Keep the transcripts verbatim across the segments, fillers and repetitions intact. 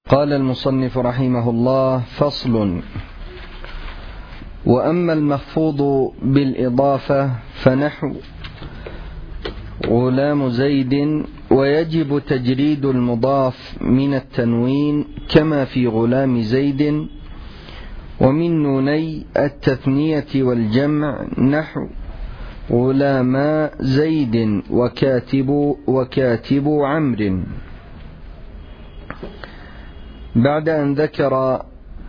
قال المصنف رحمه الله: فصل. وأما المخفوض بالإضافة فنحو غلام زيد، ويجب تجريد المضاف من التنوين كما في غلام زيد، ومن نوني التثنية والجمع نحو غلاما زيد وكاتب وكاتب عمرو. بعد أن ذكر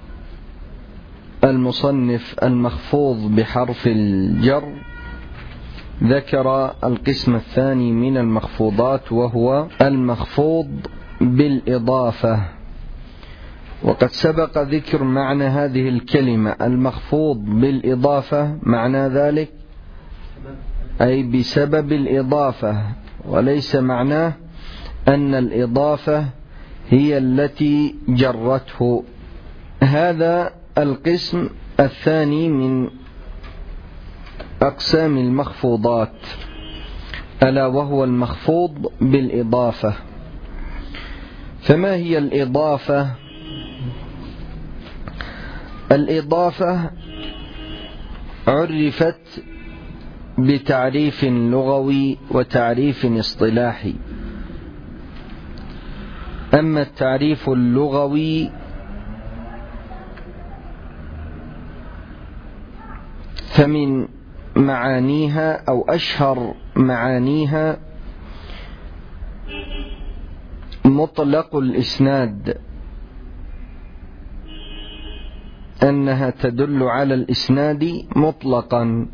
المصنف المخفوض بحرف الجر، ذكر القسم الثاني من المخفوضات، وهو المخفوض بالإضافة. وقد سبق ذكر معنى هذه الكلمة المخفوض بالإضافة، معنى ذلك أي بسبب الإضافة، وليس معناه أن الإضافة هي التي جرته. هذا القسم الثاني من أقسام المخفوضات، ألا وهو المخفوض بالإضافة. فما هي الإضافة؟ الإضافة عرفت بتعريف لغوي وتعريف اصطلاحي. أما التعريف اللغوي فمن معانيها أو أشهر معانيها مطلق الإسناد، أنها تدل على الإسناد مطلقا،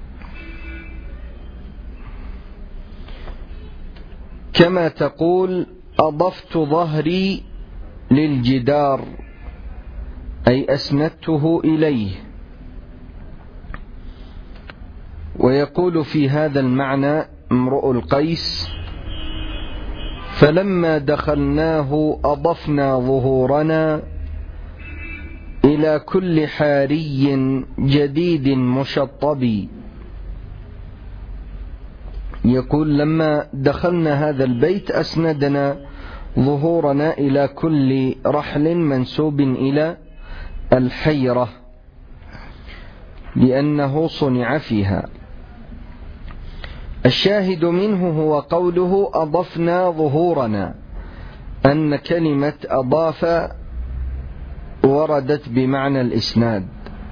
كما تقول أضفت ظهري للجدار، أي أسندته إليه. ويقول في هذا المعنى امرؤ القيس: فلما دخلناه أضفنا ظهورنا إلى كل حاري جديد مشطب. يقول لما دخلنا هذا البيت أسندنا ظهورنا إلى كل رحل منسوب إلى الحيرة، لأنه صنع فيها. الشاهد منه هو قوله أضفنا ظهورنا، أن كلمة أضاف وردت بمعنى الإسناد.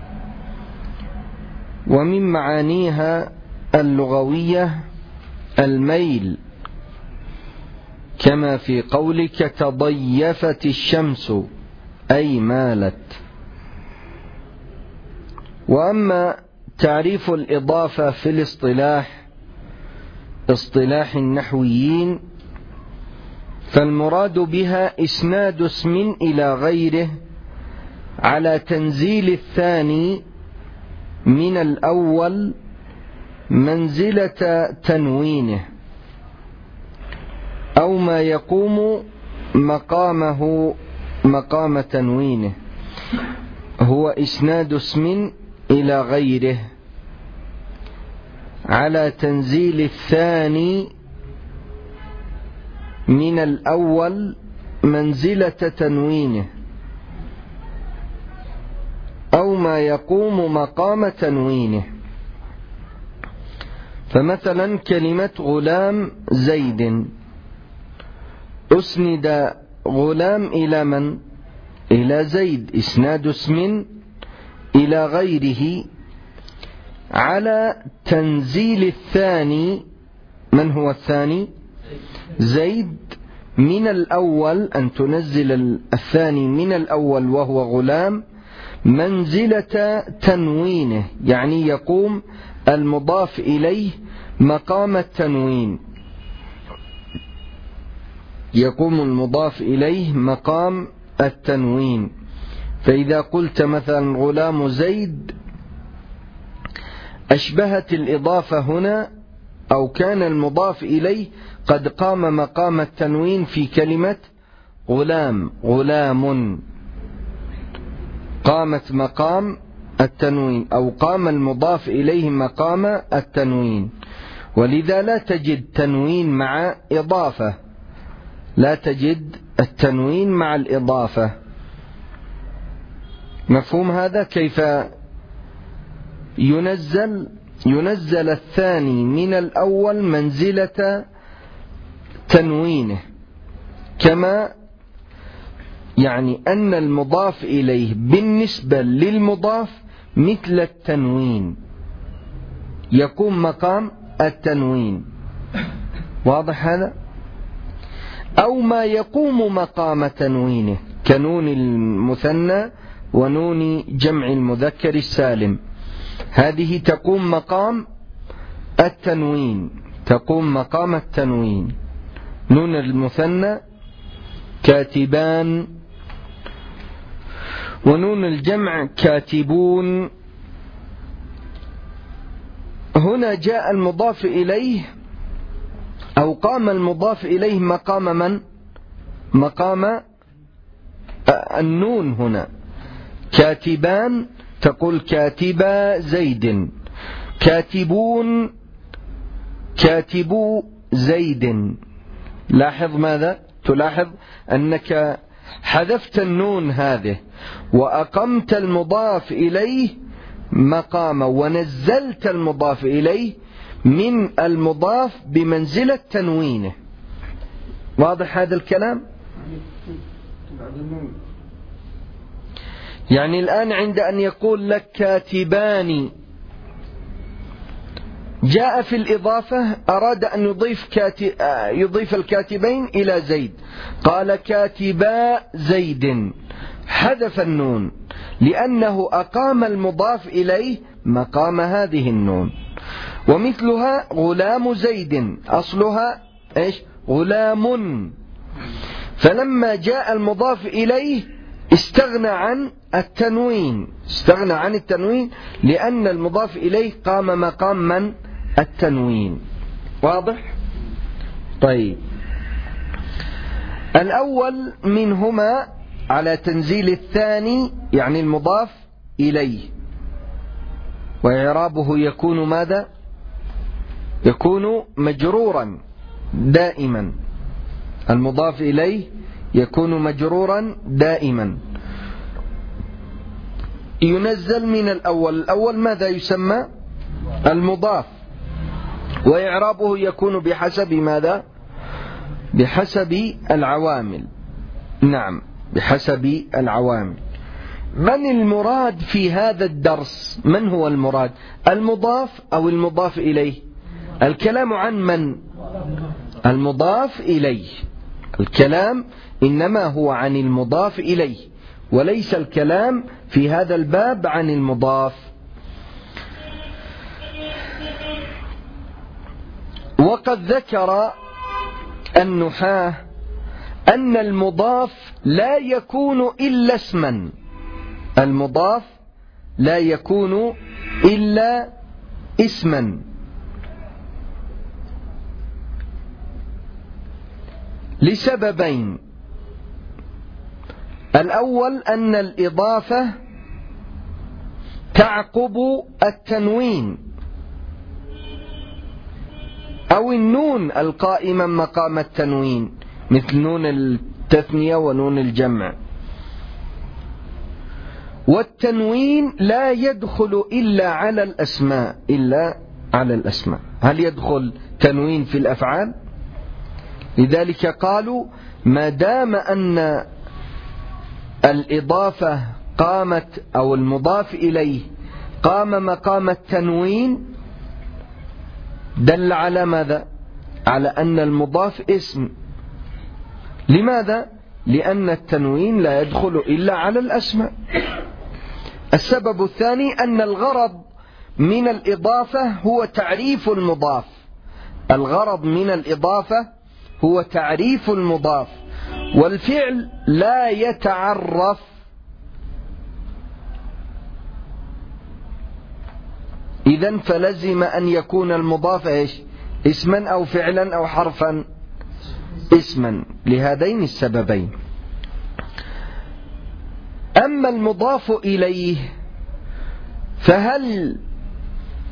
ومن معانيها اللغوية الميل، كما في قولك تضيفت الشمس، أي مالت. وأما تعريف الإضافة في الاصطلاح، اصطلاح النحويين، فالمراد بها إسناد اسم إلى غيره على تنزيل الثاني من الأول منزلة تنوينه، أو ما يقوم مقامه مقام تنوينه، هو إسناد اسم إلى غيره على تنزيل الثاني من الأول منزلة تنوينه، أو ما يقوم مقام تنوينه. فمثلا كلمة غلام زيد، أسند غلام إلى من؟ إلى زيد، إسناد اسم إلى غيره على تنزيل الثاني. من هو الثاني؟ زيد. من الأول، أن تنزل الثاني من الأول وهو غلام منزلة تنوينه، يعني يقوم المضاف إليه مقام التنوين، يقوم المضاف إليه مقام التنوين. فإذا قلت مثلا غلام زيد، أشبهت الإضافة هنا، أو كان المضاف إليه قد قام مقام التنوين في كلمة غلام. غلام قامت مقام التنوين، أو قام المضاف إليه مقام التنوين. ولذا لا تجد تنوين مع إضافة، لا تجد التنوين مع الإضافة. مفهوم هذا؟ كيف ينزل؟ ينزل الثاني من الأول منزلة تنوينه، كما يعني أن المضاف إليه بالنسبة للمضاف مثل التنوين، يقوم مقام التنوين. واضح هذا؟ أو ما يقوم مقام تنوينه كنون المثنى ونون جمع المذكر السالم، هذه تقوم مقام التنوين، تقوم مقام التنوين. نون المثنى كاتبان، ونون الجمع كاتبون. هنا جاء المضاف إليه أو قام المضاف إليه مقام من؟ مقام النون. هنا كاتبان تقول كاتبا زيد، كاتبون كاتبو زيد. لاحظ ماذا؟ تلاحظ أنك حذفت النون هذه وأقمت المضاف إليه مقاما، ونزلت المضاف إليه من المضاف بمنزلة تنوينه. واضح هذا الكلام؟ يعني الآن عند أن يقول لك كاتبان، جاء في الإضافة أراد أن يضيف, كاتب يضيف الكاتبين إلى زيد، قال كاتبا زيد، حذف النون لأنه أقام المضاف إليه مقام هذه النون. ومثلها غلام زيد، أصلها إيش؟ غلام، فلما جاء المضاف إليه استغنى عن التنوين، استغنى عن التنوين لأن المضاف إليه قام مقام من؟ التنوين. واضح؟ طيب، الأول منهما على تنزيل الثاني يعني المضاف إليه، وإعرابه يكون ماذا؟ يكون مجرورا دائما، المضاف إليه يكون مجرورا دائما. ينزل من الأول، الأول ماذا يسمى؟ المضاف، وإعرابه يكون بحسب ماذا؟ بحسب العوامل. نعم، بحسب العوامل. من المراد في هذا الدرس؟ من هو المراد؟ المضاف أو المضاف إليه؟ الكلام عن من؟ المضاف إليه. الكلام إنما هو عن المضاف إليه، وليس الكلام في هذا الباب عن المضاف. وقد ذكر النحاة أن المضاف لا يكون إلا اسما، المضاف لا يكون إلا اسما، لسببين. الأول أن الإضافة تعقب التنوين أو النون القائمة مقام التنوين، مثل نون التثنية ونون الجمع. والتنوين لا يدخل إلا على الأسماء، إلا على الأسماء. هل يدخل تنوين في الأفعال؟ لذلك قالوا ما دام أن الإضافة قامت أو المضاف إليه قام مقام التنوين دل على ماذا؟ على أن المضاف اسم. لماذا؟ لأن التنوين لا يدخل إلا على الأسماء. السبب الثاني أن الغرض من الإضافة هو تعريف المضاف، الغرض من الإضافة هو تعريف المضاف، والفعل لا يتعرف. إذن فلزم أن يكون المضاف إيش؟ اسما أو فعلا أو حرفا؟ اسما، لهذين السببين. أما المضاف إليه فهل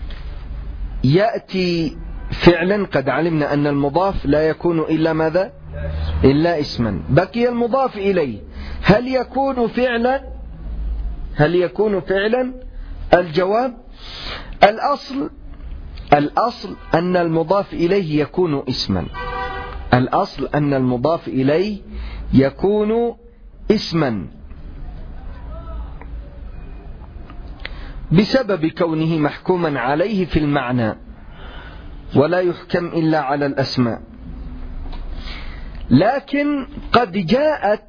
يأتي فعلا؟ قد علمنا أن المضاف لا يكون إلا ماذا؟ إلا اسما. بقي المضاف إليه، هل يكون فعلا؟ هل يكون فعلا؟ الجواب الأصل الأصل أن المضاف إليه يكون اسما. الأصل أن المضاف إليه يكون اسما بسبب كونه محكوما عليه في المعنى، ولا يحكم إلا على الأسماء. لكن قد جاءت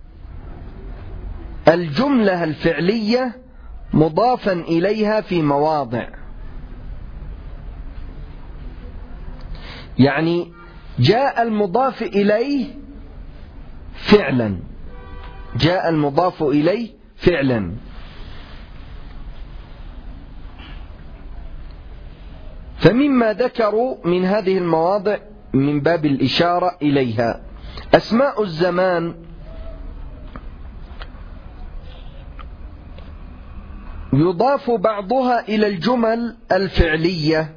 الجملة الفعلية مضافا إليها في مواضع، يعني جاء المضاف إليه فعلا، جاء المضاف إليه فعلا. فمما ذكروا من هذه المواضع من باب الإشارة إليها: أسماء الزمان يضاف بعضها إلى الجمل الفعلية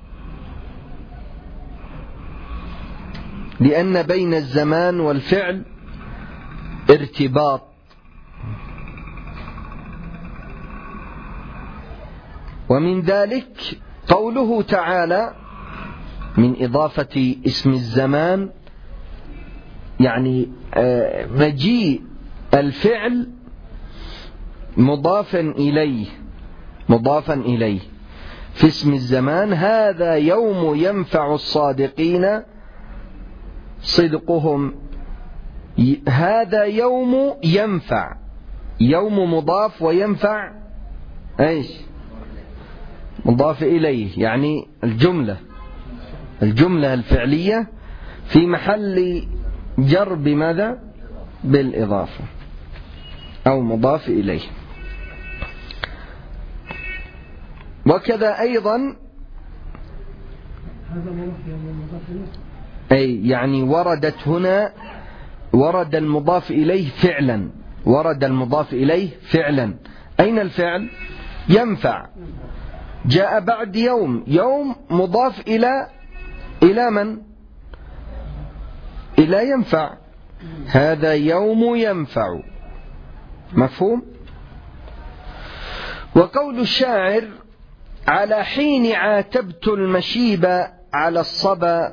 لأن بين الزمان والفعل ارتباط. ومن ذلك قوله تعالى من إضافة اسم الزمان، يعني مجيء الفعل مضافا إليه مضافا إليه في اسم الزمان: هذا يوم ينفع الصادقين صدقهم. هذا يوم ينفع، يوم مضاف وينفع ايش؟ مضاف إليه، يعني الجملة الجملة الفعلية في محل جر بماذا؟ بالإضافة أو مضاف إليه. وكذا أيضا أي يعني وردت هنا ورد المضاف إليه فعلا، ورد المضاف إليه فعلا. أين الفعل؟ ينفع، جاء بعد يوم، يوم مضاف إلى إلى من؟ إلى ينفع، هذا يوم ينفع، مفهوم؟ وقول الشاعر: على حين عاتبت المشيب على الصبا،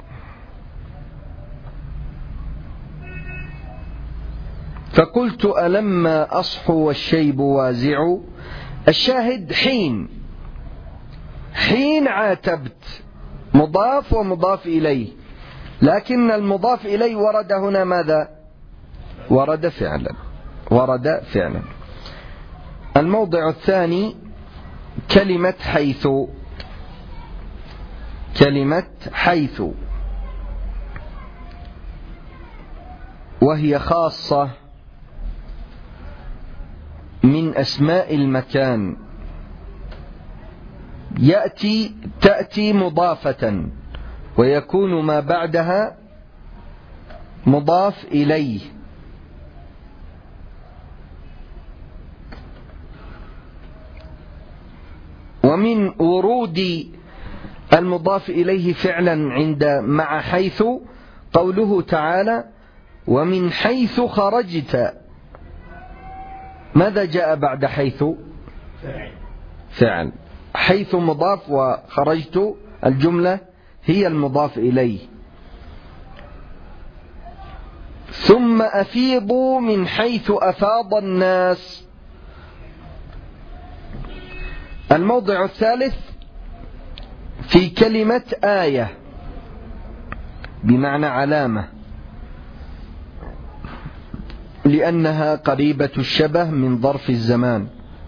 فقلت ألما أصحو والشيب وازع. الشاهد حين، حين عاتبت مضاف ومضاف إليه، لكن المضاف إليه ورد هنا ماذا؟ ورد فعلا، ورد فعلا. الموضع الثاني كلمة حيث، كلمة حيث وهي خاصة من أسماء المكان، يأتي تأتي مضافة ويكون ما بعدها مضاف إليه. ومن ورود المضاف إليه فعلا عند مع حيث قوله تعالى: ومن حيث خرجت. ماذا جاء بعد حيث؟ فعل. حيث مضاف وخرجت الجملة هي المضاف إليه. ثم أفيضوا من حيث أفاض الناس. الموضع الثالث في كلمة آية بمعنى علامة، لأنها قريبة الشبه من ظرف الزمان،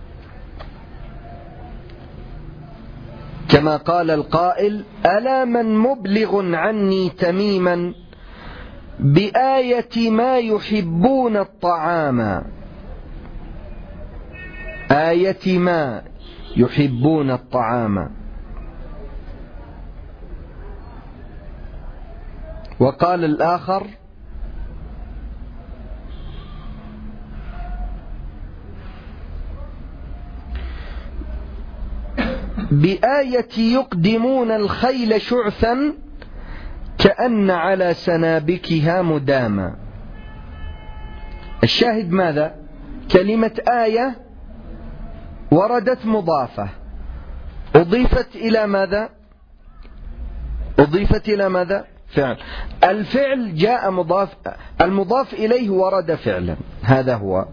كما قال القائل: ألا من مبلغ عني تميما بآية ما يحبون الطعام. آية ما يحبون الطعام. وقال الآخر: بآية يقدمون الخيل شعثا كأن على سنابكها مداما. الشاهد ماذا؟ كلمة آية وردت مضافة، أضيفت إلى ماذا؟ أضيفت إلى ماذا؟ فعل. الفعل جاء مضاف، المضاف إليه ورد فعلا. هذا هو.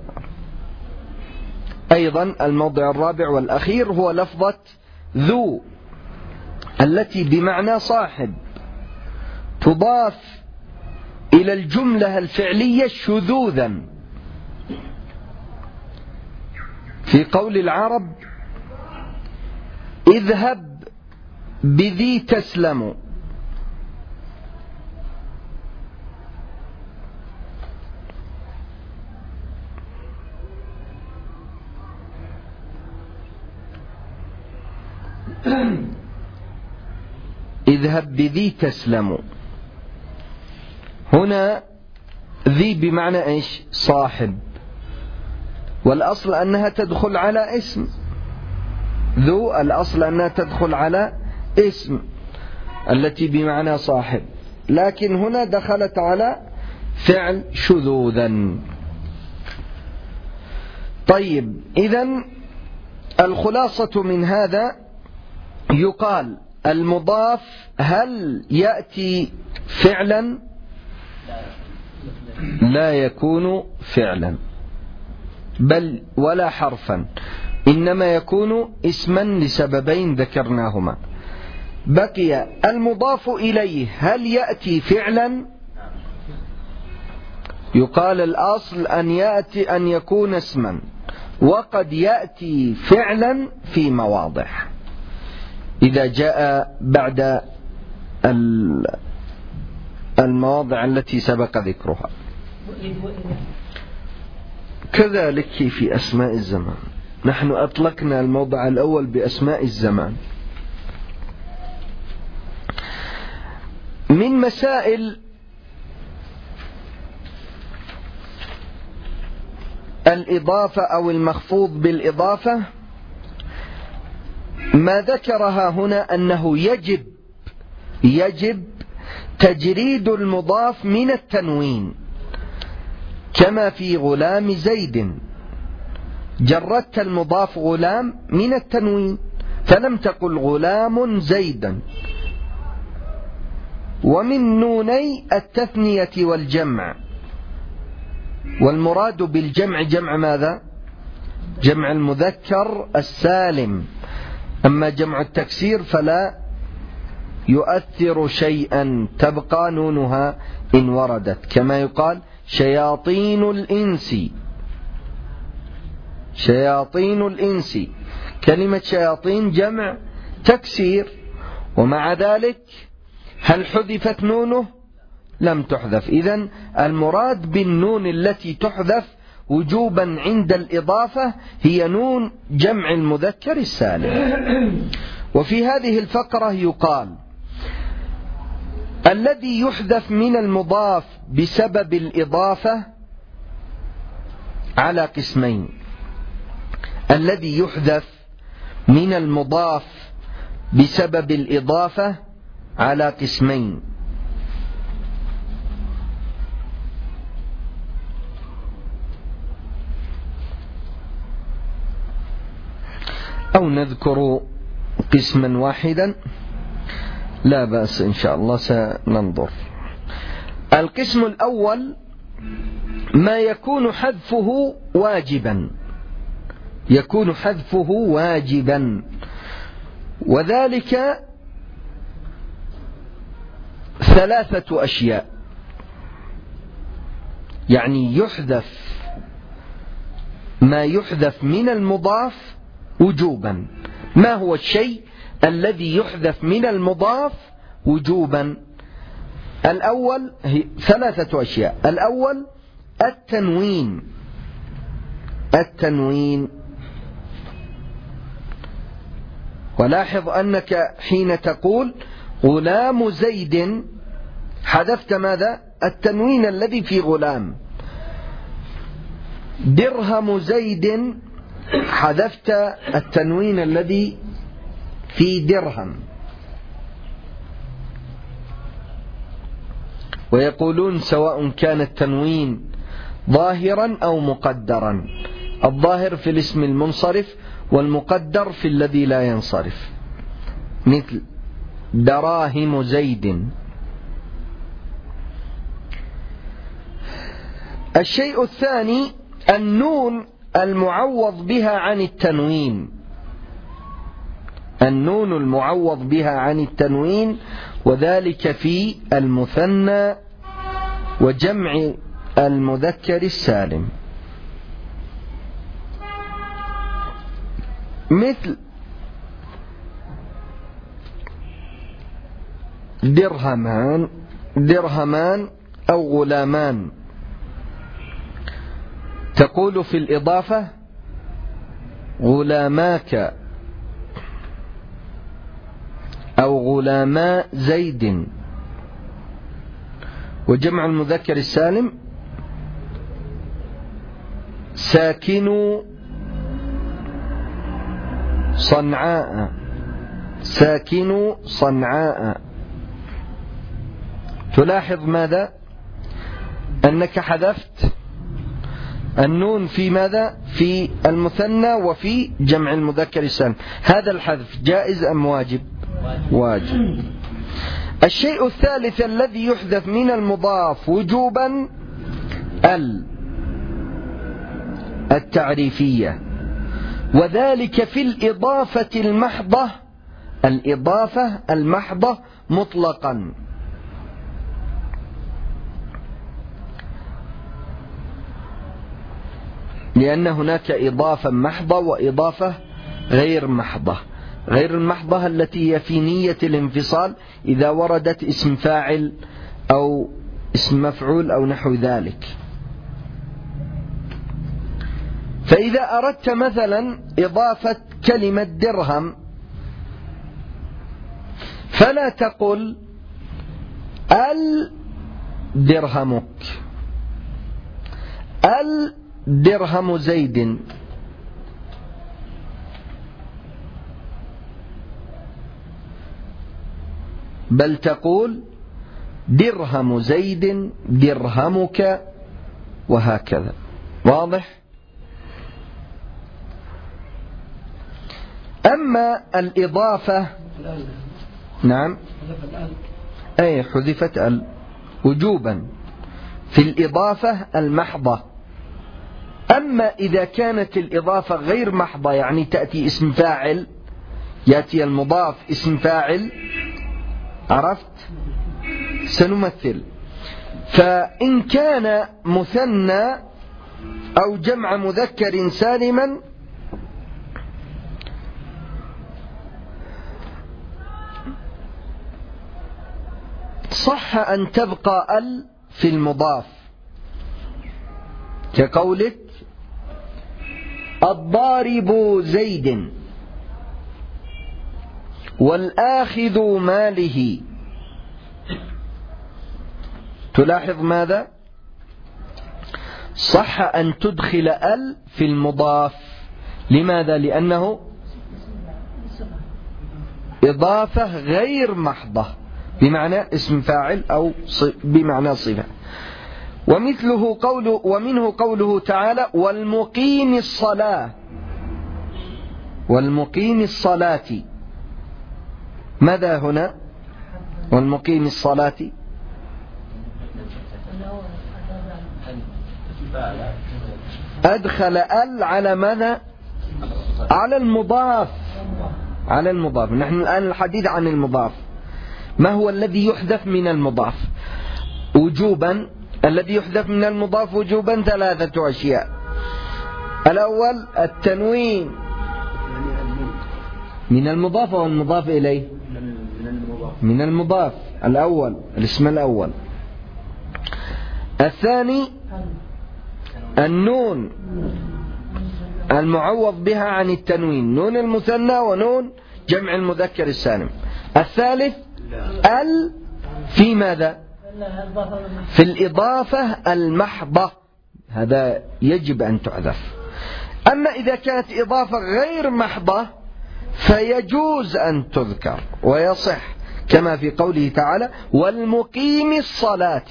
أيضا الموضع الرابع والأخير هو لفظة ذو التي بمعنى صاحب، تضاف إلى الجملة الفعلية شذوذا. في قول العرب اذهب بذي تسلم، اذهب بذي تسلم. هنا ذي بمعنى ايش؟ صاحب، والأصل أنها تدخل على اسم. ذو الأصل أنها تدخل على اسم التي بمعنى صاحب، لكن هنا دخلت على فعل شذوذا. طيب، إذن الخلاصة من هذا يقال المضاف هل يأتي فعلا؟ لا يكون فعلا بل ولا حرفا، إنما يكون اسما لسببين ذكرناهما. بقي المضاف إليه هل يأتي فعلا؟ يقال الأصل أن يأتي أن يكون اسما، وقد يأتي فعلا في مواضع إذا جاء بعد المواضع التي سبق ذكرها. كذلك في أسماء الزمان، نحن أطلقنا الموضع الأول بأسماء الزمان. من مسائل الإضافة أو المخفوض بالإضافة ما ذكرها هنا أنه يجب يجب تجريد المضاف من التنوين، كما في غلام زيد جردت المضاف غلام من التنوين، فلم تقل غلام زيدا. ومن نوني التثنية والجمع، والمراد بالجمع جمع ماذا؟ جمع المذكر السالم، أما جمع التكسير فلا يؤثر شيئا، تبقى نونها إن وردت، كما يقال شياطين الإنس. شياطين الإنس، كلمة شياطين جمع تكسير، ومع ذلك هل حذفت نونه؟ لم تحذف. إذن المراد بالنون التي تحذف وجوبا عند الإضافة هي نون جمع المذكر السالم. وفي هذه الفقرة يقال الذي يحذف من المضاف بسبب الإضافة على قسمين. الذي يحذف من المضاف بسبب الإضافة على قسمين. أو نذكر قسما واحدا، لا بأس إن شاء الله سننظر. القسم الأول ما يكون حذفه واجبا، يكون حذفه واجبا، وذلك ثلاثة أشياء. يعني يحذف ما يحذف من المضاف وجوبا. ما هو الشيء الذي يحذف من المضاف وجوبا؟ الأول هي ثلاثة أشياء. الأول التنوين، التنوين. ولاحظ أنك حين تقول غلام زيد حذفت ماذا؟ التنوين الذي في غلام. درهم زيد حذفت التنوين الذي في درهم. ويقولون سواء كان التنوين ظاهرا أو مقدرا، الظاهر في الاسم المنصرف والمقدر في الذي لا ينصرف، مثل دراهم زيد. الشيء الثاني النون المعوض بها عن التنوين، النون المعوض بها عن التنوين، وذلك في المثنى وجمع المذكر السالم، مثل درهمان درهمان أو غلامان. تقول في الإضافة غلاماك أو غلاما زيد. وجمع المذكر السالم ساكنوا صنعاء، ساكنوا صنعاء. تلاحظ ماذا؟ أنك حذفت النون في ماذا؟ في المثنى وفي جمع المذكر السالم. هذا الحذف جائز أم واجب؟ واجب. الشيء الثالث الذي يحذف من المضاف وجوبا ال التعريفية، وذلك في الإضافة المحضة، الإضافة المحضة مطلقا. لأن هناك إضافة محضة وإضافة غير محضة. غير المحضة التي هي في نية الانفصال إذا وردت اسم فاعل أو اسم مفعول أو نحو ذلك. فإذا أردت مثلا إضافة كلمة درهم فلا تقل ال درهمك، ال درهم زيد، بل تقول درهم زيد درهمك، وهكذا. واضح؟ أما الإضافة، نعم، أي حذفت ال وجوبا في الإضافة المحضة. أما إذا كانت الإضافة غير محضة، يعني تأتي اسم فاعل، يأتي المضاف اسم فاعل، عرفت؟ سنمثل. فإن كان مثنى أو جمع مذكر سالما صح أن تبقى ال في المضاف، كقولك الضارب زيد والآخذ ماله. تلاحظ ماذا؟ صح أن تدخل ال في المضاف. لماذا؟ لأنه إضافة غير محضة بمعنى اسم فاعل أو بمعنى صفة. ومثله قوله ومنه قوله تعالى والمقيم الصلاة، والمقيم الصلاة. ماذا هنا؟ والمقيم الصلاة أدخل ال على ماذا؟ على المضاف، على المضاف. نحن الآن الحديث عن المضاف. ما هو الذي يحذف من المضاف وجوبا؟ الذي يحذف من المضاف وجوبا ثلاثة أشياء. الأول التنوين من المضاف والمضاف إليه من المضاف الأول، الاسم الأول. الثاني النون المعوض بها عن التنوين، نون المثنى ونون جمع المذكر السالم. الثالث ال في ماذا؟ في الإضافة المحضة، هذا يجب أن تحذف. أما إذا كانت إضافة غير محضة فيجوز أن تذكر ويصح، كما في قوله تعالى والمقيم الصلاة.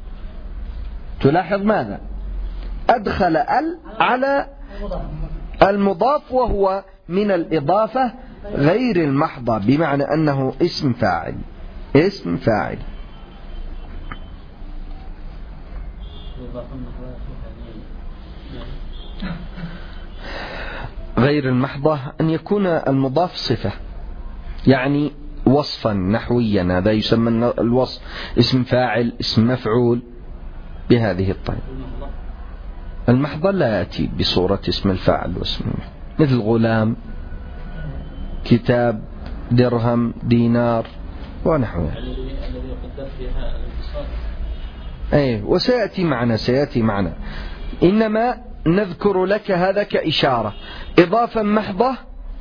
تلاحظ ماذا؟ أدخل ال على المضاف وهو من الإضافة غير المحضة، بمعنى أنه اسم فاعل. اسم فاعل. غير المحضة أن يكون المضاف صفة، يعني وصفا نحويا، هذا يسمى الوصف، اسم فاعل، اسم مفعول، بهذه الطريقة. المحضة لا يأتي بصورة اسم الفاعل واسم المفعول، مثل غلام، كتاب، درهم، دينار ونحوها. أي وسيأتي معنا سيأتي معنا إنما نذكر لك هذا كإشارة. إضافة محضة،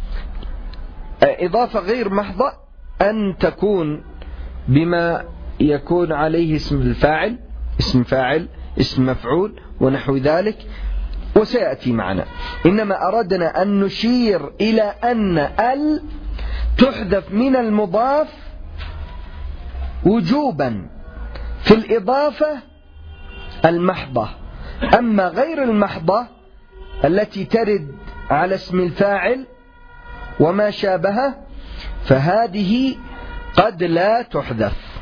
إضافة غير محضة أن تكون بما يكون عليه اسم الفاعل، اسم فاعل، اسم مفعول ونحو ذلك، وسيأتي معنا. إنما أردنا أن نشير إلى أن ال تحذف من المضاف وجوبا في الإضافة المحضة. أما غير المحضة التي ترد على اسم الفاعل وما شابهه فهذه قد لا تحذف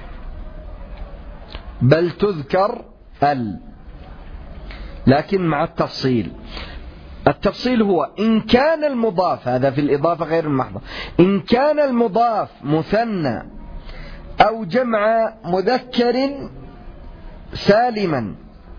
بل تذكر ال، لكن مع التفصيل. التفصيل هو إن كان المضاف، هذا في الإضافة غير المحضة، إن كان المضاف مثنى أو جمع مذكر سالما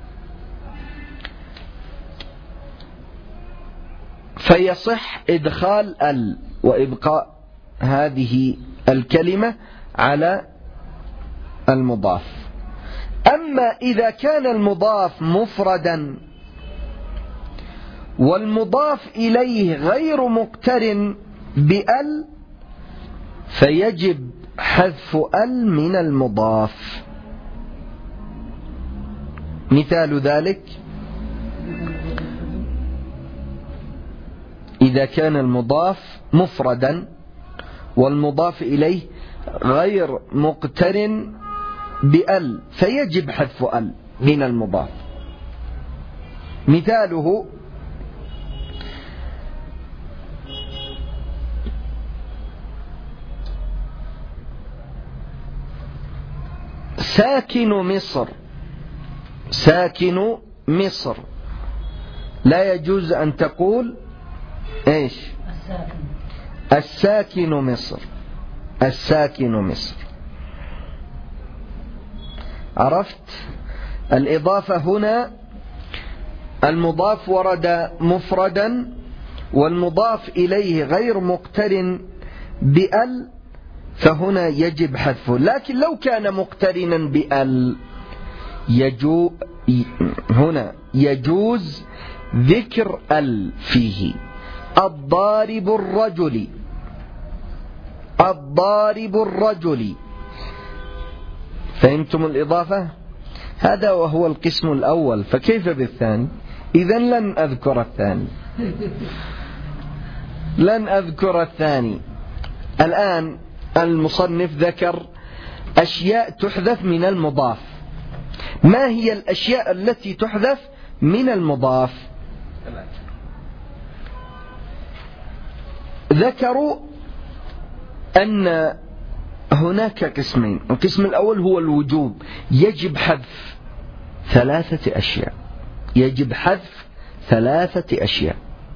فيصح إدخال ال وإبقاء هذه الكلمة على المضاف. أما إذا كان المضاف مفردا والمضاف إليه غير مقترن بال فيجب حذف ال من المضاف. مثال ذلك إذا كان المضاف مفردا والمضاف إليه غير مقترن بال فيجب حذف ال من المضاف. مثاله ساكن مصر. ساكن مصر لا يجوز أن تقول إيش؟ الساكن. الساكن مصر. الساكن مصر. عرفت؟ الإضافة هنا المضاف ورد مفردا والمضاف إليه غير مقترن بال فهنا يجب حذفه. لكن لو كان مقترنا بال يجو هنا يجوز ذكر ال فيه. الضارب الرجل. الضارب الرجل. فهمتم الإضافة؟ هذا وهو القسم الأول، فكيف بالثاني؟ إذن لن أذكر الثاني. لن أذكر الثاني. الآن المصنف ذكر أشياء تحذف من المضاف. ما هي الأشياء التي تحذف من المضاف؟ ذكروا أن هناك قسمين. القسم الأول هو الوجوب، يجب حذف ثلاثة أشياء. يجب حذف ثلاثة أشياء.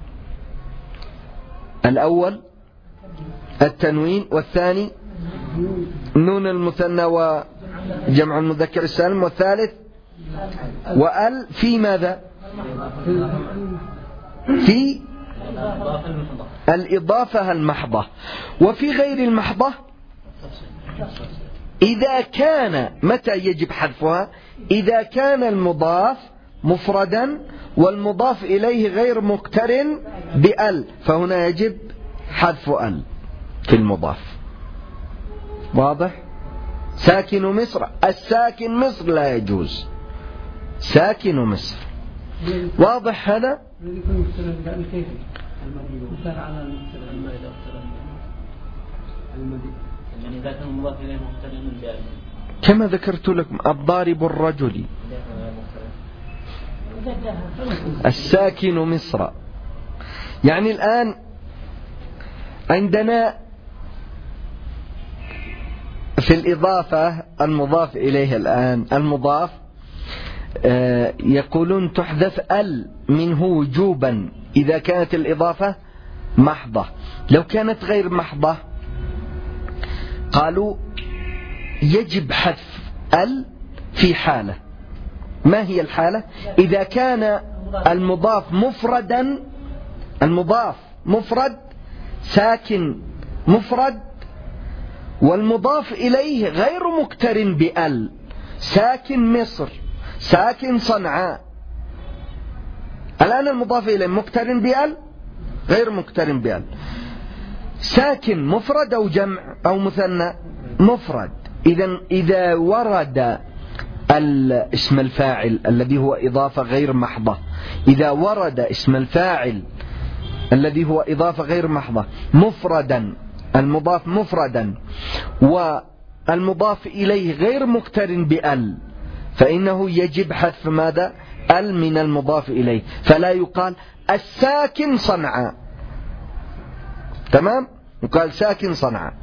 الأول التنوين، والثاني نون المثنى وجمع المذكر السالم، والثالث وال في ماذا؟ في الإضافة المحضة. وفي غير المحضة إذا كان، متى يجب حذفها؟ إذا كان المضاف مفردا والمضاف إليه غير مقترن بال فهنا يجب حذف ال في المضاف. واضح؟ ساكن مصر. الساكن مصر لا يجوز. ساكن مصر. واضح هذا؟ يعني إذا كان مضاف إليه مقترن بأل كما ذكرت لكم الضارب الرجل، الساكن مصر. يعني الآن عندنا في الإضافة المضاف إليه الآن المضاف يقولون تحذف ال منه وجوبا إذا كانت الإضافة محضة. لو كانت غير محضة قالوا يجب حذف ال في حالة. ما هي الحالة؟ إذا كان المضاف مفردا، المضاف مفرد ساكن مفرد، والمضاف إليه غير مقترن بأل، ساكن مصر، ساكن صنعاء. الآن المضاف إليه مقترن بأل غير مقترن بأل، ساكن مفرد أو جمع أو مثنى مفرد. إذن إذا ورد اسم الفاعل الذي هو إضافة غير محضة، إذا ورد اسم الفاعل الذي هو إضافة غير محضة مفردا، المضاف مفردا والمضاف إليه غير مقترن بأل، فإنه يجب حذف ماذا؟ ال من المضاف إليه، فلا يقال الساكن صنعاء. تمام؟ يقال ساكن صنعاء.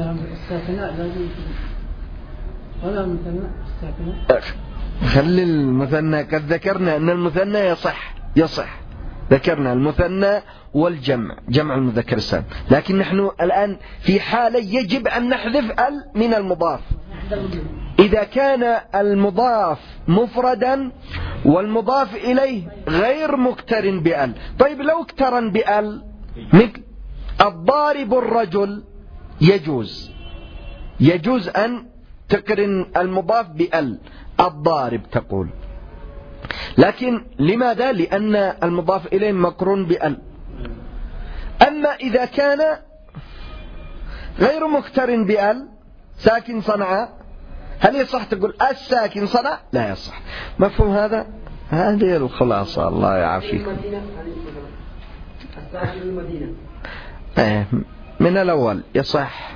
خلي المثنى، قد ذكرنا أن المثنى يصح يصح ذكرنا المثنى والجمع، جمع المذكر السالم، لكن نحن الآن في حالة يجب أن نحذف ال من المضاف. إذا كان المضاف مفردا والمضاف إليه غير مقترن بأل. طيب لو اقترن بأل مثل الضارب الرجل يجوز، يجوز أن تقرن المضاف بأل، الضارب تقول، لكن لماذا؟ لأن المضاف إليه مقرون بأل. أما إذا كان غير مقترن بأل ساكن صنعاء، هل يصح تقول الساكن صنع؟ لا يصح. مفهوم هذا؟ هذه الخلاصة. الله يعافيكم. الساكن المدينة من الأول يصح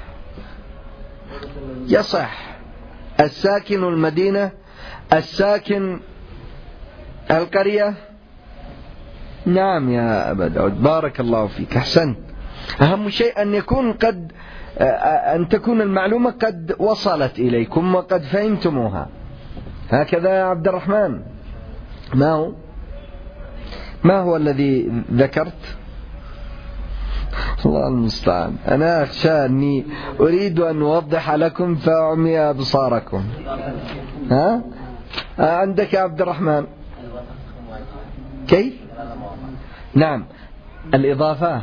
يصح الساكن المدينة، الساكن القرية. نعم يا أبا داود، بارك الله فيك، أحسنت. أهم شيء أن يكون قد أن تكون المعلومة قد وصلت إليكم وقد فهمتموها. هكذا يا عبد الرحمن. ما هو ما هو الذي ذكرت؟ الله المستعان. أنا أخشى أني أريد أن أوضح لكم فأعمي أبصاركم. ها؟ عندك يا عبد الرحمن كيف؟ نعم الإضافة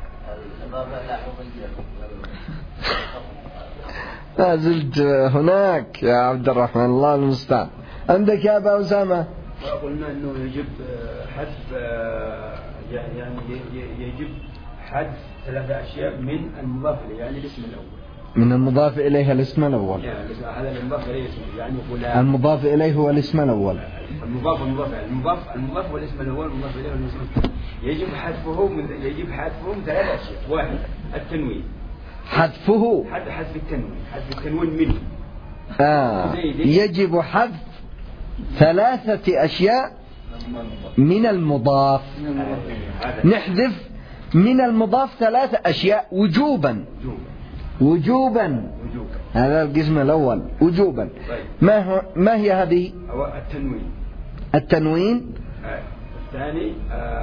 ما زلت هناك يا عبد الرحمن، الله المستعان. عندك يا أبا أسامة؟ قلنا أنه يجب حذف، يعني يجب حذف ثلاثة أشياء من المضاف إليه، يعني الاسم الأول. من المضاف إليه الاسم الأول. يعني هذا المضاف إليه اسمه، يعني فلان. المضاف إليه هو الاسم الأول. المضاف والمضاف المضاف المضاف والاسم الأول، المضاف إليه والاسم الثاني. يجب حذفه من يجب حذفه من ثلاث أشياء. واحد التنوين. حذفه. حذف حذف التنوين، حذف التنوين منه. آه. يجب حذف ثلاثة أشياء من المضاف. نحذف من المضاف ثلاثة أشياء وجوبا. وجوبا. هذا القسم الأول وجوبا. ما هو ما هي هذه؟ التنوين. التنوين. الثاني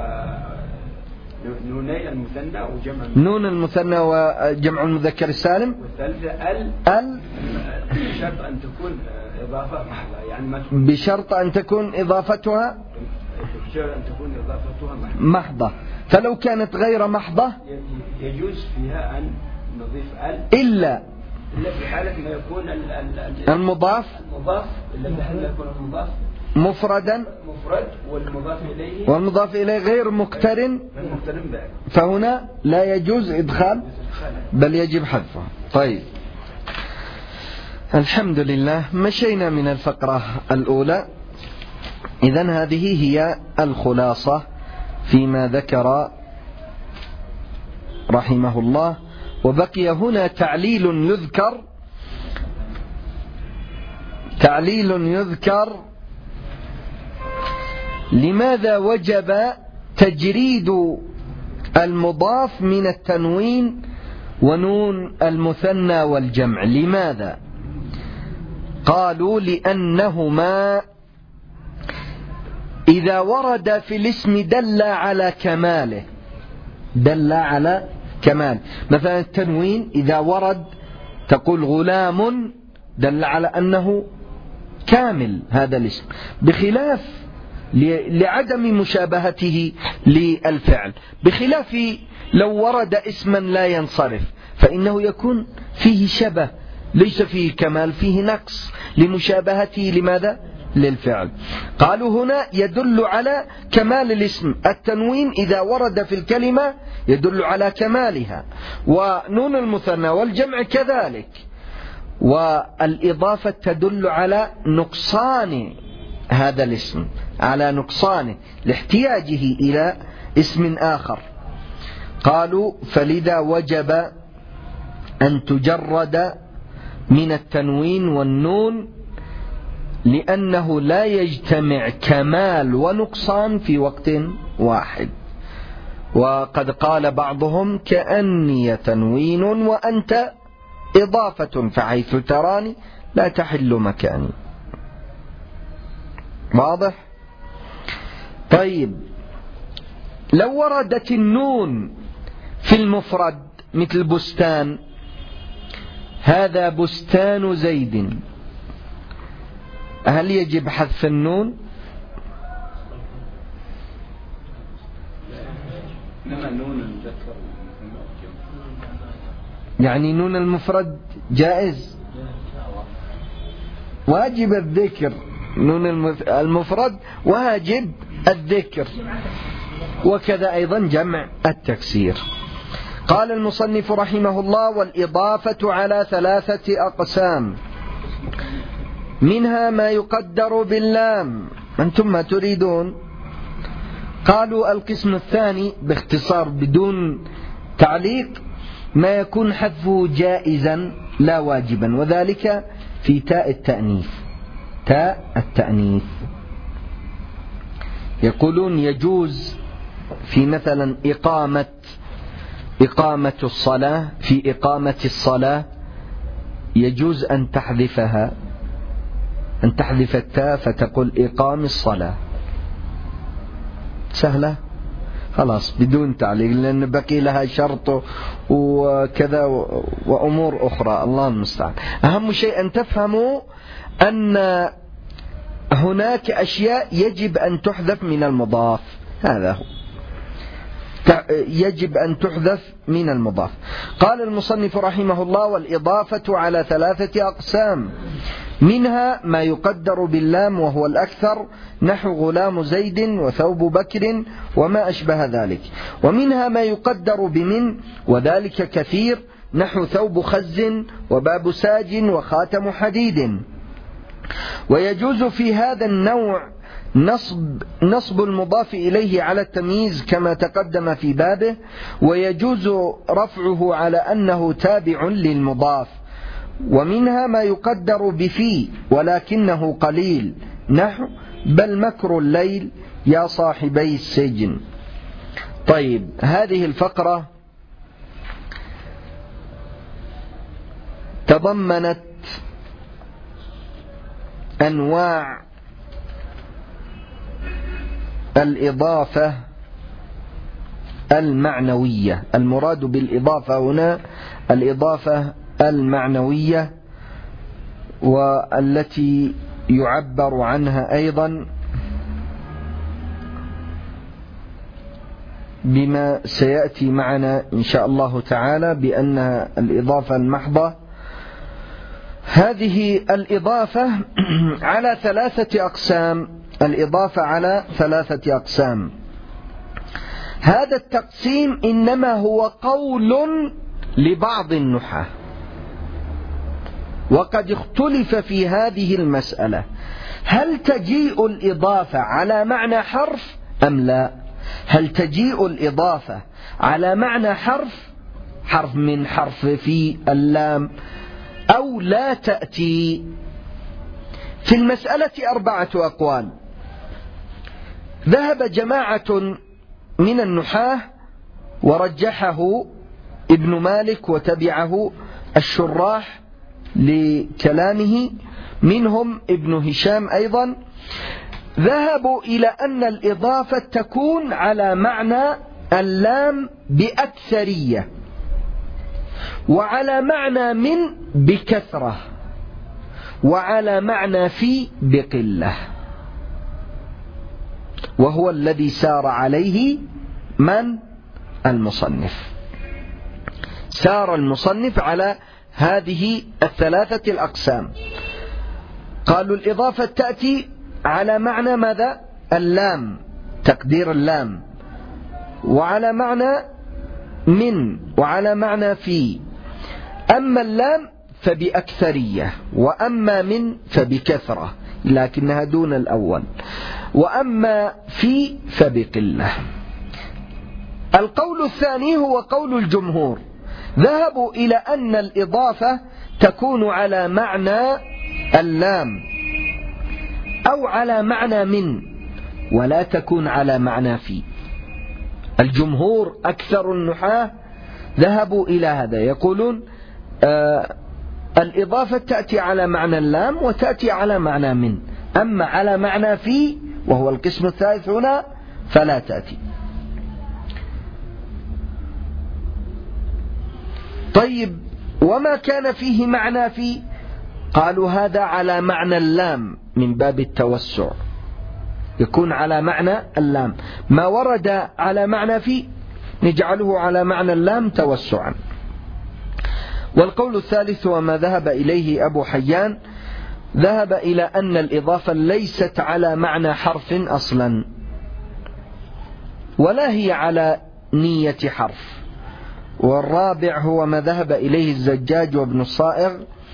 نوني المثنى وجمع نون المثنى وجمع المذكر السالم. والثالثة ال ال بشرط أن تكون إضافة محضة، يعني ما بشرط أن تكون إضافتها بشرط أن تكون إضافتها محضة. محضة. فلو كانت غير محضة يجوز فيها أن نضيف ال إلا إلا في حالة ما يكون ال ال المضاف المضاف إلا في حالة ما يكون المضاف مفردا مفرد والمضاف إليه والمضاف إليه غير مقترن، فهنا لا يجوز إدخال بل يجب حذفه. طيب الحمد لله، مشينا من الفقرة الأولى. إذن هذه هي الخلاصة فيما ذكر رحمه الله وبقي هنا تعليل يذكر تعليل يذكر لماذا وجب تجريد المضاف من التنوين ونون المثنى والجمع؟ لماذا؟ قالوا لأنهما إذا ورد في الاسم دل على كماله، دل على كمال. مثلا التنوين إذا ورد تقول غلام دل على أنه كامل هذا الاسم، بخلاف لعدم مشابهته للفعل، بخلاف لو ورد اسما لا ينصرف فإنه يكون فيه شبه ليس فيه كمال، فيه نقص لمشابهته لماذا؟ للفعل. قالوا هنا يدل على كمال الاسم، التنوين إذا ورد في الكلمة يدل على كمالها، ونون المثنى والجمع كذلك، والإضافة تدل على نقصان هذا الاسم، على نقصانه لاحتياجه إلى اسم آخر. قالوا فلذا وجب أن تجرد من التنوين والنون لأنه لا يجتمع كمال ونقصان في وقت واحد. وقد قال بعضهم كأني تنوين وأنت إضافة فحيث تراني لا تحل مكاني. واضح؟ طيب لو وردت النون في المفرد مثل بستان، هذا بستان زيد، هل يجب حذف النون؟ يعني نون المفرد جائز، واجب الذكر، نون المفرد واجب الذكر، وكذا أيضا جمع التكسير. قال المصنف رحمه الله: والإضافة على ثلاثة أقسام، منها ما يقدر باللام. أنتم ما تريدون؟ قالوا القسم الثاني باختصار بدون تعليق ما يكون حذفه جائزا لا واجبا، وذلك في تاء التأنيث. تاء التأنيث يقولون يجوز في مثلا إقامة إقامة الصلاة، في إقامة الصلاة يجوز أن تحذفها، أن تحذف التاء فتقول إقام الصلاة، سهلة خلاص بدون تعليق، لأن بقي لها شرط وكذا وأمور أخرى، الله المستعان. أهم شيء أن تفهموا أن هناك أشياء يجب أن تحذف من المضاف، هذا هو، يجب أن تحذف من المضاف. قال المصنف رحمه الله: والإضافة على ثلاثة أقسام، منها ما يقدر باللام وهو الأكثر، نحو غلام زيد وثوب بكر وما أشبه ذلك، ومنها ما يقدر بمن وذلك كثير، نحو ثوب خز وباب ساج وخاتم حديد. ويجوز في هذا النوع نصب نصب المضاف إليه على التمييز كما تقدم في بابه، ويجوز رفعه على أنه تابع للمضاف. ومنها ما يقدر بفي ولكنه قليل، نحو بل مكر الليل يا صاحبي السجن. طيب هذه الفقرة تضمنت أنواع الإضافة المعنوية. المراد بالإضافة هنا الإضافة المعنوية، والتي يعبر عنها أيضا بما سيأتي معنا إن شاء الله تعالى بأنها الإضافة المحضة. هذه الإضافة على ثلاثة أقسام، الإضافة على ثلاثة أقسام. هذا التقسيم إنما هو قول لبعض النحاة، وقد اختلف في هذه المسألة، هل تجيء الإضافة على معنى حرف أم لا؟ هل تجيء الإضافة على معنى حرف حرف من، حرف في، اللام، أو لا تأتي. في المسألة أربعة أقوال. ذهب جماعة من النحاة ورجحه ابن مالك وتبعه الشراح لكلامه، منهم ابن هشام أيضا، ذهبوا إلى أن الإضافة تكون على معنى اللام بأكثرية، وعلى معنى من بكثرة، وعلى معنى في بقلة، وهو الذي سار عليه من؟ المصنف. سار المصنف على هذه الثلاثة الأقسام. قالوا الإضافة تأتي على معنى ماذا؟ اللام، تقدير اللام، وعلى معنى من، وعلى معنى في. أما اللام فبأكثرية، وأما من فبكثرة، لكنها دون الأول، وأما في فبقلة. القول الثاني هو قول الجمهور، ذهبوا إلى أن الإضافة تكون على معنى اللام أو على معنى من، ولا تكون على معنى في. الجمهور أكثر النحاة ذهبوا إلى هذا، يقولون آه الإضافة تأتي على معنى اللام وتأتي على معنى من، أما على معنى في وهو القسم الثالث هنا فلا تأتي. طيب وما كان فيه معنى في؟ قالوا هذا على معنى اللام من باب التوسع، يكون على معنى اللام. ما ورد على معنى في نجعله على معنى اللام توسعا. والقول الثالث وما ذهب إليه أبو حيان، ذهب إلى أن الإضافة ليست على معنى حرف أصلا، ولا هي على نية حرف. والرابع هو ما ذهب إليه الزجاج وابن الصائغ،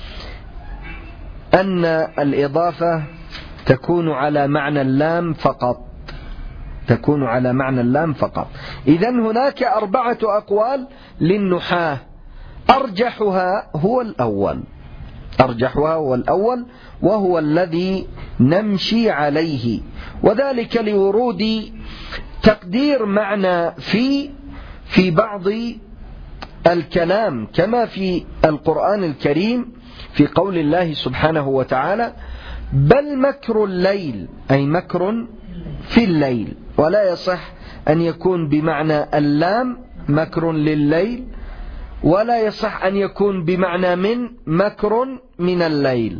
أن الإضافة تكون على معنى اللام فقط، تكون على معنى اللام فقط. إذن هناك أربعة أقوال للنحاة، أرجحها هو الأول، أرجحها هو الأول، وهو الذي نمشي عليه، وذلك لورود تقدير معنى في في بعض الكلام، كما في القرآن الكريم في قول الله سبحانه وتعالى: بل مكر الليل، أي مكر في الليل، ولا يصح أن يكون بمعنى اللام مكر لليل، ولا يصح أن يكون بمعنى من مكر من الليل.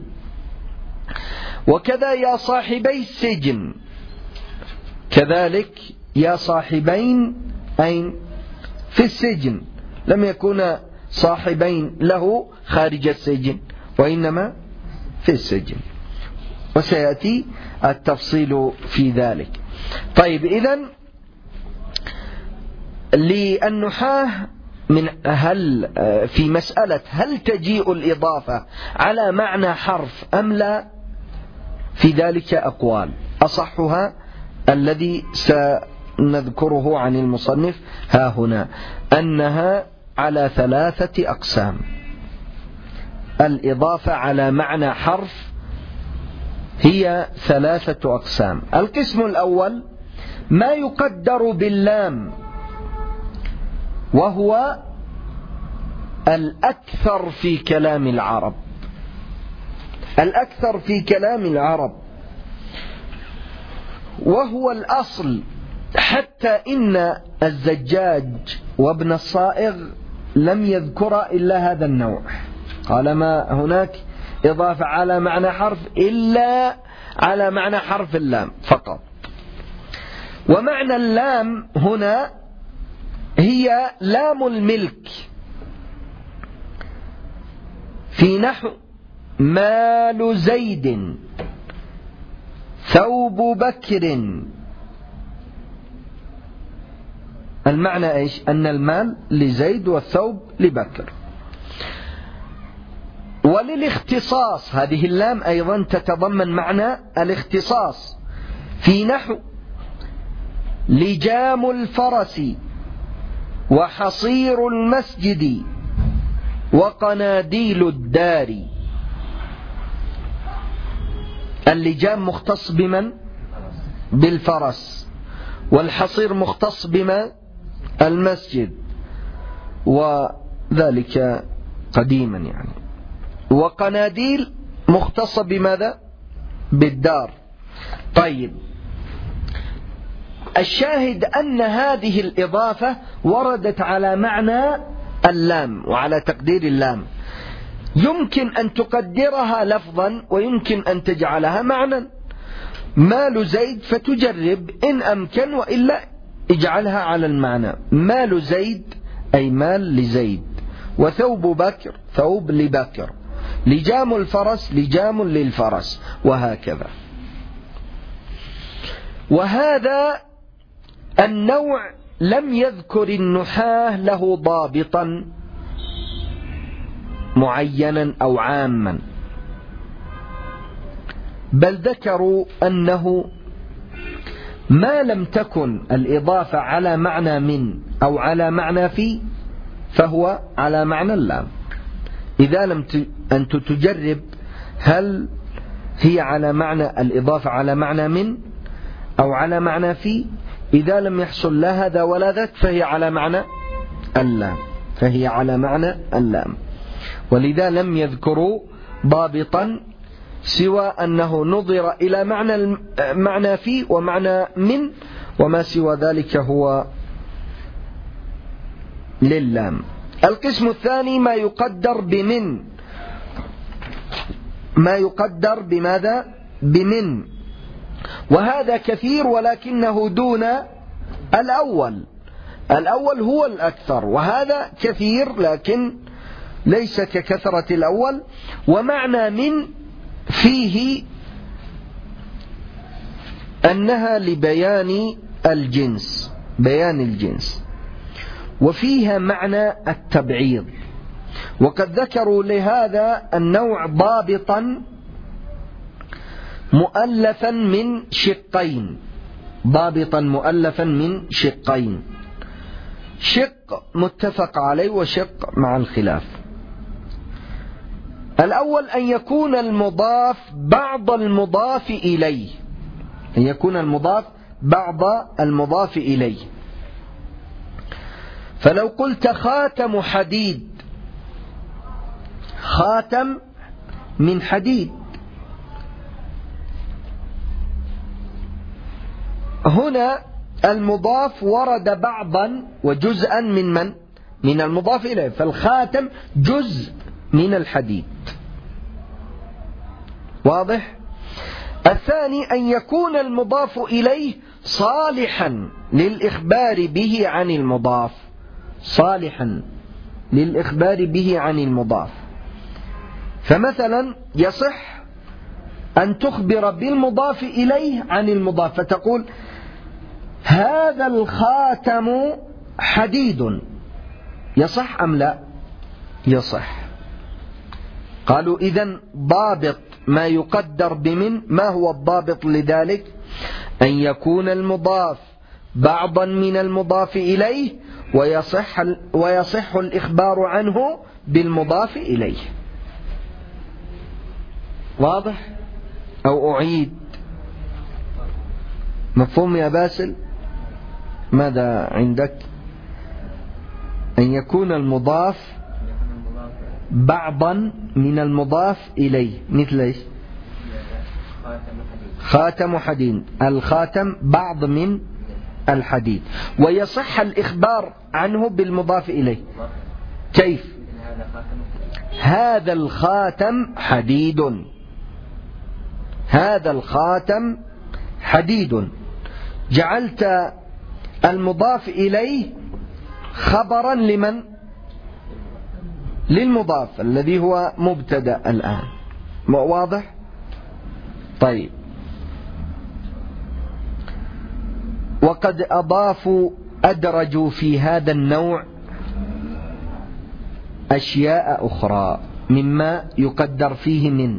وكذا يا صاحبي السجن، كذلك يا صاحبين أين؟ في السجن، لم يكون صاحبين له خارج السجن، وإنما في السجن، وسيأتي التفصيل في ذلك. طيب إذن للنحاة من هل في مسألة هل تجيء الإضافة على معنى حرف أم لا، في ذلك أقوال، أصحها الذي سنذكره عن المصنف ها هنا، أنها على ثلاثة أقسام. الإضافة على معنى حرف هي ثلاثة أقسام. القسم الأول ما يقدر باللام، وهو الأكثر في كلام العرب، الأكثر في كلام العرب، وهو الأصل، حتى إن الزجاج وابن الصائغ لم يذكر إلا هذا النوع، قال ما هناك إضافة على معنى حرف إلا على معنى حرف اللام فقط. ومعنى اللام هنا هي لام الملك، في نحو مال زيد، ثوب بكر. المعنى إيش؟ أن المال لزيد والثوب لبكر. وللاختصاص، هذه اللام أيضا تتضمن معنى الاختصاص، في نحو لجام الفرس وحصير المسجد وقناديل الدار. اللجام مختص بمن؟ بالفرس، والحصير مختص بما؟ المسجد، وذلك قديما يعني. وقناديل مختصة بماذا؟ بالدار. طيب، الشاهد أن هذه الإضافة وردت على معنى اللام وعلى تقدير اللام، يمكن أن تقدرها لفظا ويمكن أن تجعلها معنى. مال زيد فتجرب إن أمكن، وإلا اجعلها على المعنى. مال زيد أي مال لزيد، وثوب بكر ثوب لبكر، لجام الفرس لجام للفرس، وهكذا. وهذا النوع لم يذكر النحاة له ضابطا معينا أو عاما، بل ذكروا أنه ما لم تكن الإضافة على معنى من أو على معنى في فهو على معنى اللام. إذا لم أنت تجرب هل هي على معنى الإضافة على معنى من أو على معنى في، إذا لم يحصل لا هذا ولا ذاك فهي على معنى اللام، فهي على معنى اللام. ولذا لم يذكروا ضابطا سوى أنه نظر إلى معنى معنى في ومعنى من، وما سوى ذلك هو للام. القسم الثاني ما يقدر بمن، ما يقدر بماذا؟ بمن، وهذا كثير ولكنه دون الأول. الأول هو الأكثر، وهذا كثير لكن ليس ككثرة الأول. ومعنى من فيه أنها لبيان الجنس، بيان الجنس، وفيها معنى التبعيض. وقد ذكروا لهذا النوع ضابطا مؤلفا من شقين، ضابطا مؤلفا من شقين، شق متفق عليه وشق مع الخلاف. الأول أن يكون المضاف بعض المضاف إليه، أن يكون المضاف بعض المضاف إليه. فلو قلت خاتم حديد، خاتم من حديد، هنا المضاف ورد بعضا وجزءا من من؟ من المضاف إليه، فالخاتم جزء من الحديد. واضح؟ الثاني أن يكون المضاف إليه صالحا للإخبار به عن المضاف، صالحا للإخبار به عن المضاف. فمثلا يصح أن تخبر بالمضاف إليه عن المضاف، فتقول هذا الخاتم حديد، يصح أم لا؟ يصح. قالوا إذن ضابط ما يقدر بمن، ما هو الضابط لذلك؟ أن يكون المضاف بعضا من المضاف إليه ويصح, ويصح الإخبار عنه بالمضاف إليه. واضح أو أعيد؟ مفهوم يا باسل؟ ماذا عندك؟ أن يكون المضاف بعضا من المضاف إليه، مثل إيش؟ خاتم حديد، الخاتم بعض من الحديد، ويصح الإخبار عنه بالمضاف إليه. كيف؟ هذا الخاتم حديد، هذا الخاتم حديد، جعلت المضاف إليه خبرا لمن؟ للمضاف الذي هو مبتدأ الآن. واضح؟ طيب. وقد أضافوا أدرجوا في هذا النوع أشياء أخرى مما يقدر فيه من.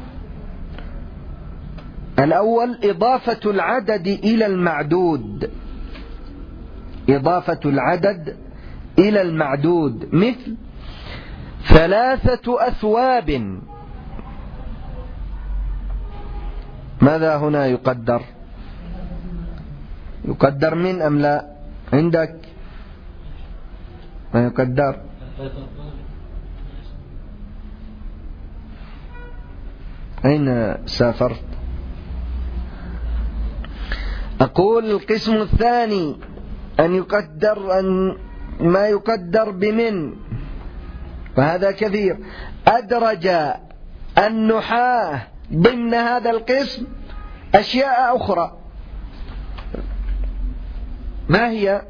الأول إضافة العدد إلى المعدود، إضافة العدد إلى المعدود مثل ثلاثة أثواب. ماذا هنا يقدر؟ يقدر من أم لا؟ عندك ما يقدر؟ أين سافرت؟ أقول القسم الثاني أن يقدر أن ما يقدر بمن، وهذا كثير. أدرج النحاة ضمن هذا القسم أشياء أخرى. ما هي؟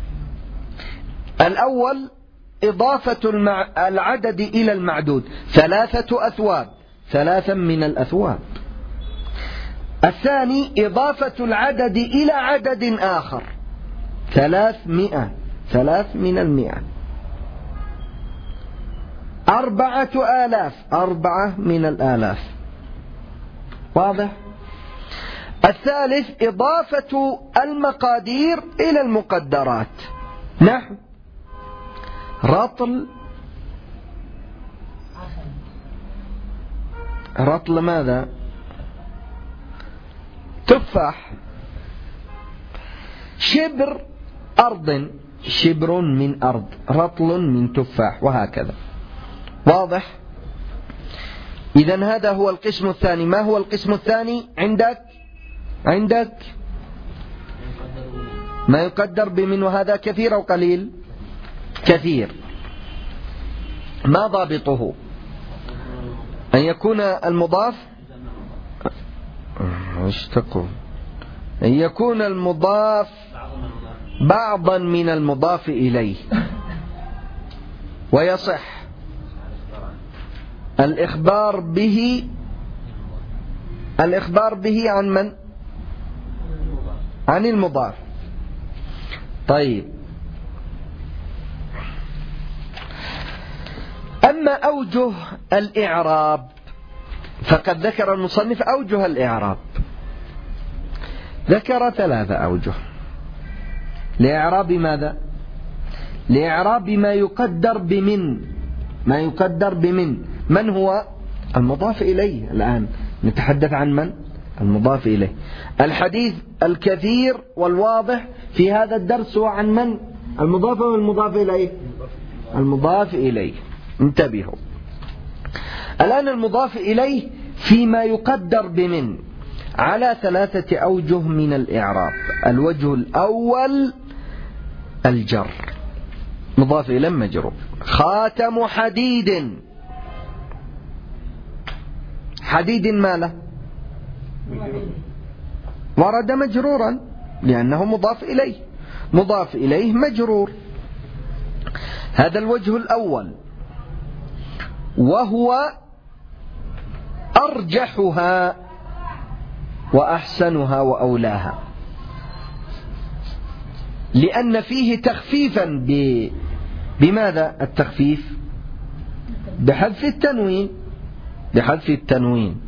الأول إضافة المع... العدد إلى المعدود، ثلاثة أثواب، ثلاثا من الأثواب. الثاني إضافة العدد إلى عدد آخر، ثلاثمائة، ثلاث من المئة. أربعة آلاف، أربعة من الآلاف. واضح؟ الثالث إضافة المقادير إلى المقدرات، نحو رطل. رطل ماذا؟ تفاح. شبر أرض، شبر من أرض، رطل من تفاح، وهكذا. واضح؟ إذن هذا هو القسم الثاني. ما هو القسم الثاني عندك؟ عندك ما يقدر بمن، وهذا كثير أو قليل؟ كثير. ما ضابطه؟ أن يكون المضاف ايش تقول؟ أن يكون المضاف بعضا من المضاف إليه، ويصح الإخبار به. الإخبار به عن من؟ عن المضاف. طيب، أما أوجه الإعراب فقد ذكر المصنف أوجه الإعراب، ذكر ثلاثة أوجه لإعراب ماذا؟ لإعراب ما يقدر بمن. ما يقدر بمن، من هو؟ المضاف إليه. الآن نتحدث عن من؟ المضاف إليه. الحديث الكثير والواضح في هذا الدرس هو عن من؟ المضاف والمضاف إليه؟ المضاف إليه. انتبهوا الآن. المضاف إليه فيما يقدر بمن على ثلاثة أوجه من الإعراب. الوجه الأول الجر، مضاف إليه مجرور. خاتم حديد، حديد ما له؟ ورد مجرورا لأنه مضاف إليه، مضاف إليه مجرور. هذا الوجه الأول، وهو أرجحها وأحسنها وأولاها، لأن فيه تخفيفا ب... بماذا التخفيف؟ بحذف التنوين، بحذف التنوين.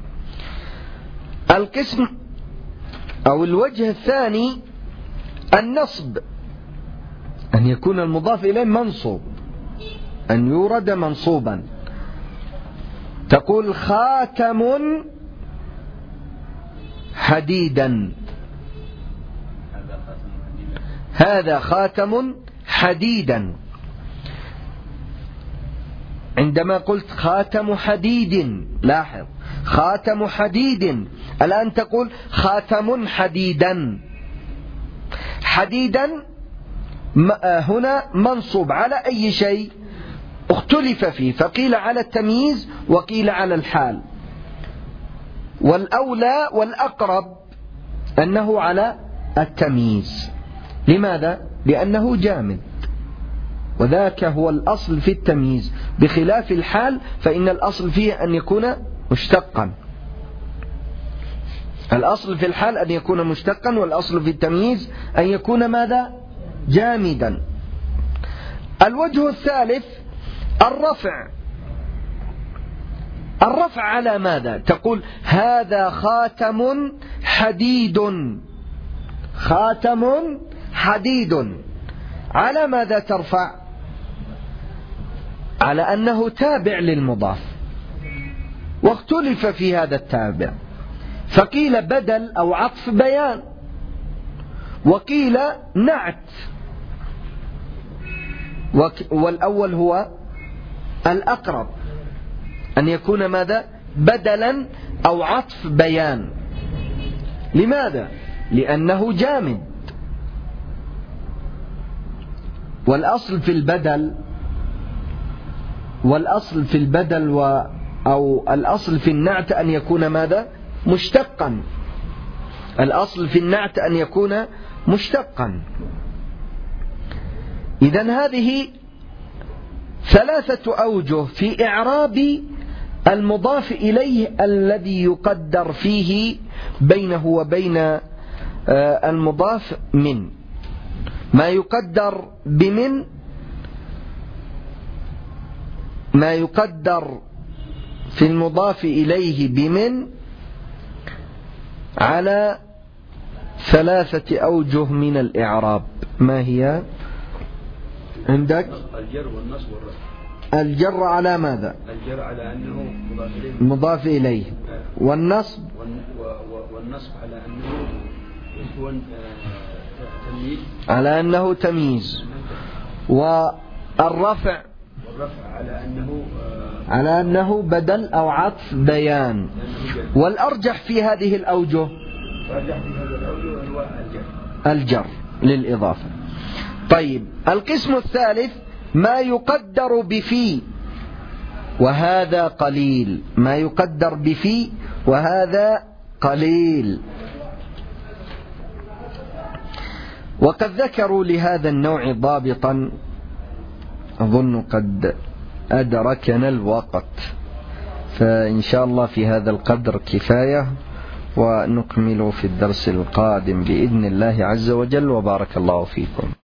القسم أو الوجه الثاني النصب، أن يكون المضاف إليه منصوب، أن يورد منصوبا. تقول خاتم حديدا، هذا خاتم حديدا. عندما قلت خاتم حديد، لاحظ خاتم حديد، الآن تقول خاتم حديدا. حديدا هنا منصوب على أي شيء؟ اختلف فيه، فقيل على التمييز وقيل على الحال، والأولى والأقرب أنه على التمييز. لماذا؟ لأنه جامد، وذاك هو الأصل في التمييز، بخلاف الحال فإن الأصل فيه أن يكون مشتقا. الأصل في الحال أن يكون مشتقا، والأصل في التمييز أن يكون ماذا؟ جامدا. الوجه الثالث الرفع. الرفع على ماذا؟ تقول هذا خاتم حديد، خاتم حديد، على ماذا ترفع؟ على أنه تابع للمضاف، واختلف في هذا التابع، فقيل بدل أو عطف بيان، وقيل نعت، والأول هو الأقرب، أن يكون ماذا؟ بدلا أو عطف بيان. لماذا؟ لأنه جامد، والأصل في البدل والأصل في البدل و أو الأصل في النعت أن يكون ماذا؟ مشتقا. الأصل في النعت أن يكون مشتقا. إذن هذه ثلاثة أوجه في إعراب المضاف إليه الذي يقدر فيه بينه وبين المضاف من. ما يقدر بمن، ما يقدر في المضاف إليه بمن على ثلاثة أوجه من الإعراب. ما هي عندك؟ الجر والنصب والرفع. الجر على ماذا؟ الجر على أنه مضاف إليه, مضاف إليه. والنصب والنصب على أنه يكون تمييز، على أنه تمييز. والرفع والرفع على أنه على أنه بدل أو عطف بيان. والأرجح في هذه الأوجه الجر للإضافة. طيب، القسم الثالث ما يقدر بفي، وهذا قليل. ما يقدر بفي وهذا قليل. وقد ذكروا لهذا النوع ضابطا، أظن قد أدركنا الوقت، فإن شاء الله في هذا القدر كفاية، ونكمل في الدرس القادم بإذن الله عز وجل، وبارك الله فيكم.